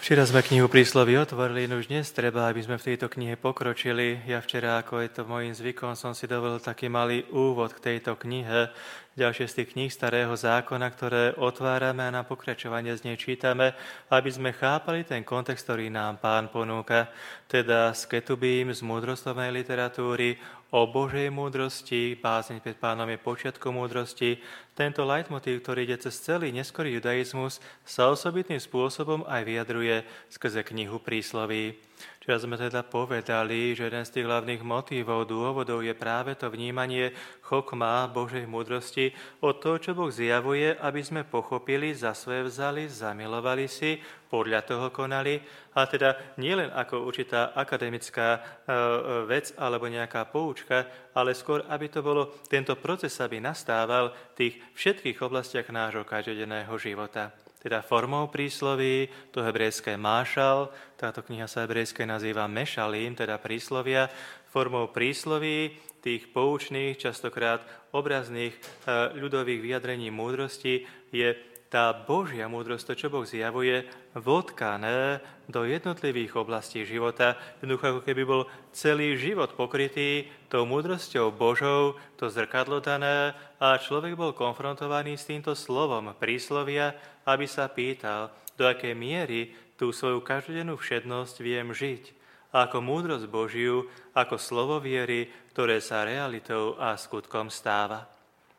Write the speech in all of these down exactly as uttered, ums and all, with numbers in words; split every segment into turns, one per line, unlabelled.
Včera sme knihu Príslovy otvorili, no už dnes treba, aby sme v tejto knihe pokročili. Ja včera, ako je to môjim zvykom, som si dovolil taký malý úvod k tejto knihe. Ďalšie z tých kníh Starého zákona, ktoré otvárame a na pokračovanie z nej čítame, aby sme chápali ten kontext, ktorý nám Pán ponúka. Teda z Ketubím, z múdrostovnej literatúry, o Božej múdrosti, bázeň pred Pánom je počiatkom múdrosti. Tento leitmotív, ktorý ide cez celý neskorý judaizmus, sa osobitným spôsobom aj vyjadruje skrze knihu Prísloví. Čiže sme teda povedali, že jeden z tých hlavných motívov, dôvodov je práve to vnímanie chokma Božej múdrosti od toho, čo Boh zjavuje, aby sme pochopili, za svoje vzali, zamilovali si, podľa toho konali. A teda nielen ako určitá akademická vec alebo nejaká poučka, ale skôr, aby to bolo, tento proces aby nastával v tých všetkých oblastiach nášho každodenného života. Teda formou prísloví, to hebrejské mášal, táto kniha sa hebrejské nazýva mešalím, teda príslovia, formou prísloví, tých poučných, častokrát obrazných ľudových vyjadrení múdrosti je tá Božia múdrosť, to, čo Boh zjavuje, vodkané do jednotlivých oblastí života. Jednoducho, ako keby bol celý život pokrytý tou múdrosťou Božou, to zrkadlo dané, a človek bol konfrontovaný s týmto slovom príslovia, aby sa pýtal, do akej miery tú svoju každodennú všednosť viem žiť. A ako múdrosť Božiu, ako slovo viery, ktoré sa realitou a skutkom stáva.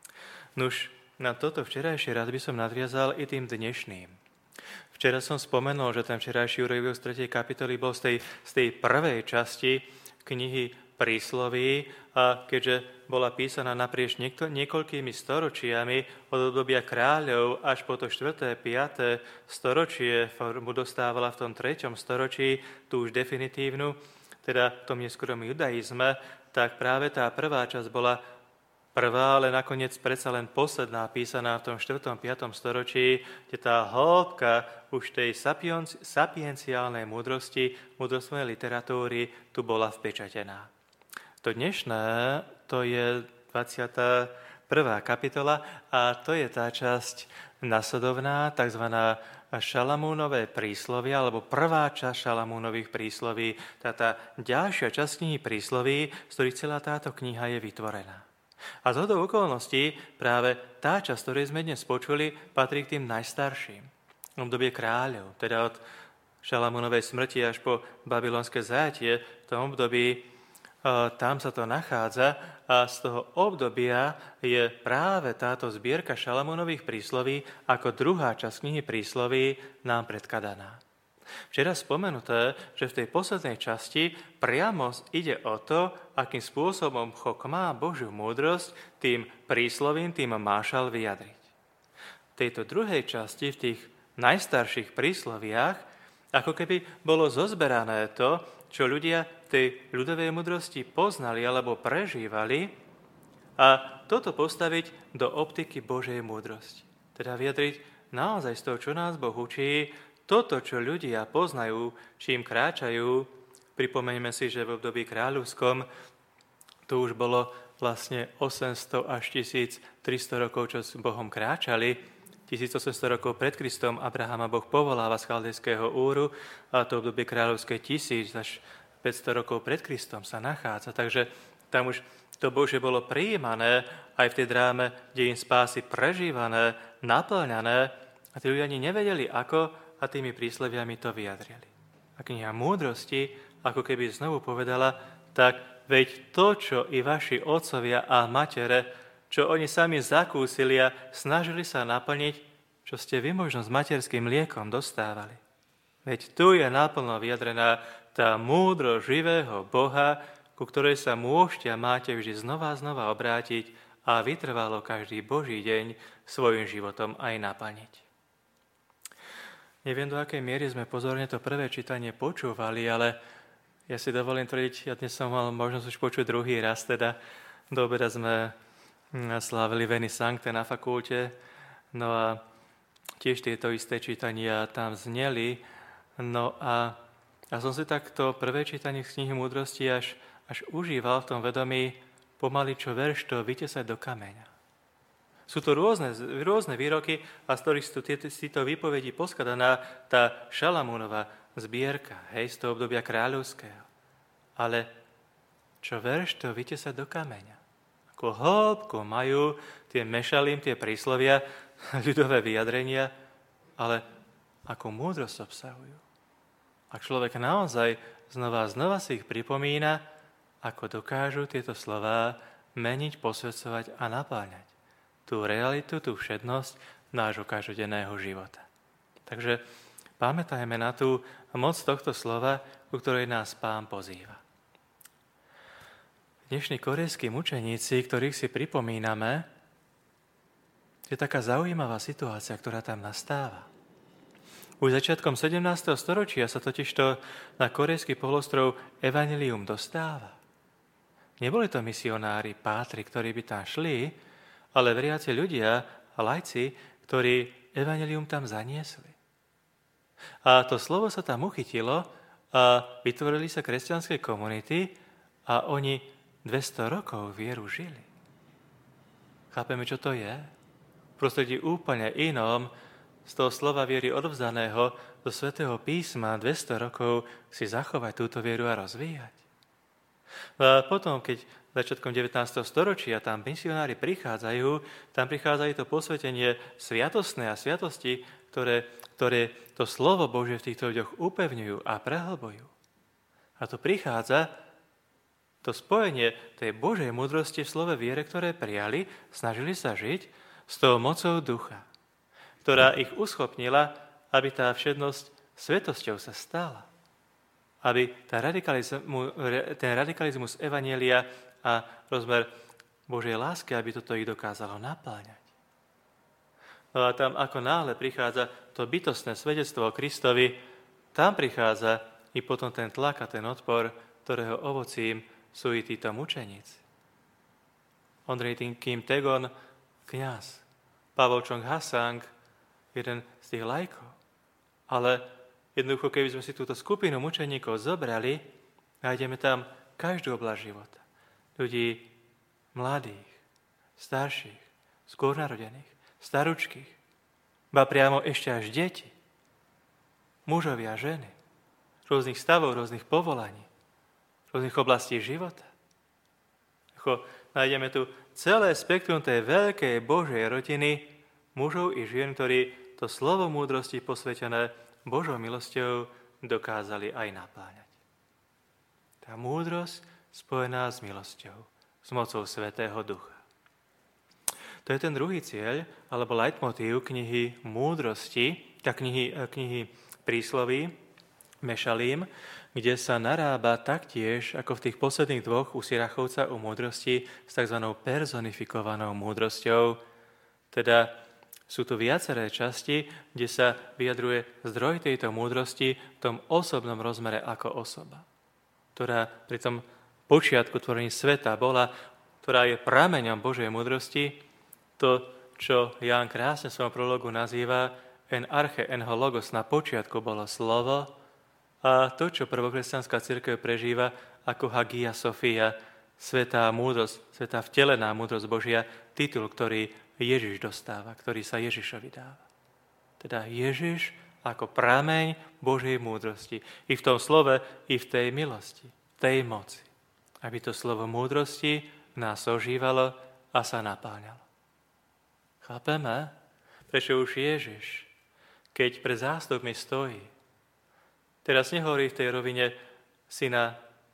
Nuž, na toto včerajšie rád by som nadviazal i tým dnešným. Včera som spomenul, že ten včerajší úryvok z tretej kapitoly bol z tej, z tej prvej časti knihy Prísloví, a keďže bola písaná naprieč niekto, niekoľkými storočiami od obdobia kráľov až po to štvrté piate storočie, formu dostávala v tom treťom storočí, tu už definitívnu, teda v tom neskorom judaizme, tak práve tá prvá časť bola prvá, ale nakoniec predsa len posledná, písaná v tom štvrtom piatom storočí, kde tá hĺbka už tej sapienciálnej múdrosti, múdrostnej literatúry tu bola vpečatená. To dnešné, to je dvadsiata prvá kapitola a to je tá časť nasledovná, tzv. Šalamúnové príslovy, alebo prvá časť Šalamúnových prísloví, tá, tá ďalšia časť knihy prísloví, z ktorých celá táto kniha je vytvorená. A z hodou okolností práve tá časť, ktorej sme dnes počuli, patrí k tým najstarším. V obdobie kráľov, teda od Šalamúnovej smrti až po babylonské zajatie, v tom období tam sa to nachádza a z toho obdobia je práve táto zbierka Šalamúnových prísloví ako druhá časť knihy prísloví nám predkladaná. Včera spomenuté, že v tej poslednej časti priamo ide o to, akým spôsobom chokmá Božiu múdrosť tým príslovím, tým mášal vyjadriť. V tejto druhej časti, v tých najstarších prísloviach, ako keby bolo zozberané to, čo ľudia v tej ľudovej múdrosti poznali alebo prežívali, a toto postaviť do optiky Božej múdrosti. Teda vyjadriť naozaj z toho, čo nás Boh učí, toto, čo ľudia poznajú, čím kráčajú. Pripomeňme si, že v období kráľovskom to už bolo vlastne osemsto až tisíctristo rokov, čo s Bohom kráčali. tisícosemsto rokov pred Kristom Abrahama Boh povoláva z chaldejského Úru a to obdobie kráľovské tisíc až päťsto rokov pred Kristom sa nachádza. Takže tam už to Božie bolo prijímané aj v tej dráme dejín spásy prežívané, naplňané a tí ľudia ani nevedeli ako a tými prísloviami to vyjadrili. A kniha múdrosti ako keby znovu povedala, tak veď to, čo i vaši otcovia a matere, čo oni sami zakúsili a snažili sa naplniť, čo ste vy možno s materským mliekom dostávali. Veď tu je naplno vyjadrená tá múdro živého Boha, ku ktorej sa môžete a máte vždy znova a znova obrátiť a vytrvalo každý Boží deň svojim životom aj naplniť. Neviem, do akej miery sme pozorne to prvé čítanie počúvali, ale ja si dovolím tvrdiť, ja dnes som mal možnosť už počuť druhý raz, teda do obeda sme slávili Veni Sancte na fakulte, no a tiež tieto isté čítania tam zneli, no a ja som si takto prvé čítanie z knihy múdrosti až, až užíval v tom vedomí pomaly čo verš to vytesať do kameňa. Sú to rôzne, rôzne výroky, a z ktorých sú tieto výpovedí poskladaná tá Šalamúnova zbierka, hej, z toho obdobia kráľovského. Ale čo verš, to vytesať do kameňa. Ako hĺbku majú tie mešalím, tie príslovia, ľudové vyjadrenia, ale ako múdrosť obsahujú. Ak človek naozaj znova a znova si ich pripomína, ako dokážu tieto slová meniť, posvedcovať a napáľať tú realitu, tú všednosť nášho každodenného života. Takže pamätajme na tú moc tohto slova, ku ktorej nás Pán pozýva. Dnešní korejskí mučeníci, ktorých si pripomíname, je taká zaujímavá situácia, ktorá tam nastáva. Už začiatkom sedemnásteho storočia sa totižto na korejský polostrov evanjelium dostáva. Neboli to misionári, pátri, ktorí by tam šli, ale veriaci ľudia a laici, ktorí evanjelium tam zaniesli. A to slovo sa tam uchytilo a vytvorili sa kresťanské komunity a oni dvesto rokov vieru žili. Chápeme, čo to je? V prostredí úplne inom, z toho slova viery odovzdaného do Svätého písma dvesto rokov si zachovať túto vieru a rozvíjať. A potom, keď začiatkom devätnásteho storočia tam misionári prichádzajú, tam prichádzajú to posvetenie sviatostné a sviatosti, ktoré, ktoré to slovo Božie v týchto ľuďoch upevňujú a prehlbujú. A to prichádza to spojenie tej Božej múdrosti v slove viere, ktoré prijali, snažili sa žiť s tou mocou ducha, ktorá ich uschopnila, aby tá všednosť svetosťou sa stala. Aby tá radikalizmu, ten radikalizmus evanjelia a rozmer Božej lásky, aby toto ich dokázalo napáľať. No a tam ako náhle prichádza to bytostné svedectvo o Kristovi, tam prichádza i potom ten tlak a ten odpor, ktorého ovocím sú i títo mučeníci. Ondrej Kim Taegon, kňaz, Pavol Chung Hasang, jeden z tých laikov. Ale jednoducho, keby sme si túto skupinu mučeníkov zobrali, nájdeme tam každú oblasť života. Ľudí mladých, starších, skôr narodených, staručkých, ba priamo ešte až deti, mužovi a ženy, rôznych stavov, rôznych povolaní, rôznych oblastí života. Ako nájdeme tu celé spektrum tej veľkej Božej rodiny mužov i žien, ktorí to slovo múdrosti posvetené Božou milosťou dokázali aj napáňať. Tá múdrosť spojená s milosťou, s mocou Svätého Ducha. To je ten druhý cieľ, alebo leitmotív knihy Múdrosti, tá knihy, knihy Prísloví, Mešalím, kde sa narába taktiež, ako v tých posledných dvoch u Sirachovca u múdrosti, s tzv. Personifikovanou múdrosťou. Teda sú tu viaceré časti, kde sa vyjadruje zdroj tejto múdrosti v tom osobnom rozmere ako osoba, ktorá pri tom počiatku tvorení sveta bola, ktorá je prameňom Božej múdrosti, to, čo Ján krásne v svojom prologu nazýva en arche en ho logos, na počiatku bolo slovo, a to, čo prvokresťanská cirkev prežíva ako Hagia Sophia, svätá múdrosť, svätá vtelená múdrosť Božia, titul, ktorý Ježiš dostáva, ktorý sa Ježišovi dáva. Teda Ježiš ako prameň Božej múdrosti. I v tom slove, i v tej milosti, tej moci. Aby to slovo múdrosti v nás ožívalo a sa napáňalo. Chápeme, prečo už Ježiš, keď pred zástupmi stojí, teraz nehovorí v tej rovine syna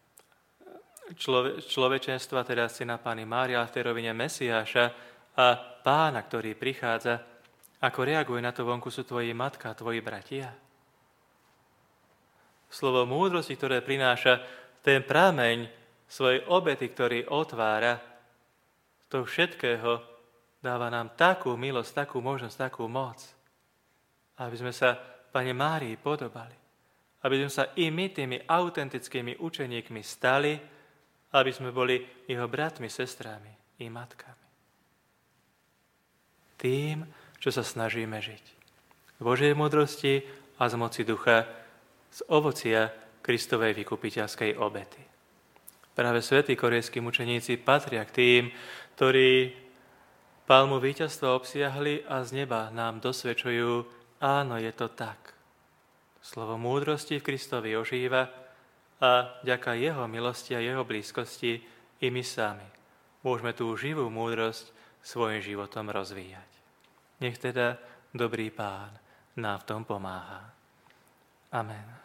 člove, človečenstva, teda syna Panny Márie, ale v tej rovine Mesiáša a Pána, ktorý prichádza, ako reaguje na to, vonku sú tvoji matka, tvoji bratia. Slovo múdrosti, ktoré prináša ten prameň svojej obety, ktorý otvára, z toho všetkého dáva nám takú milosť, takú možnosť, takú moc, aby sme sa Panne Márii podobali. Aby sme sa i my tými autentickými učeníkmi stali, aby sme boli jeho bratmi, sestrami i matkami. Tým, čo sa snažíme žiť. V Božej múdrosti a z moci ducha, z ovocia Kristovej vykupiteľskej obety. Práve svätí korejskí mučeníci patria k tým, ktorí palmu víťazstva obsiahli a z neba nám dosvedčujú, áno, je to tak. slovo múdrosti v Kristovi ožíva a vďaka jeho milosti a jeho blízkosti i my sami môžeme tú živú múdrosť svojim životom rozvíjať. Nech teda dobrý Pán nám v tom pomáha. Amen.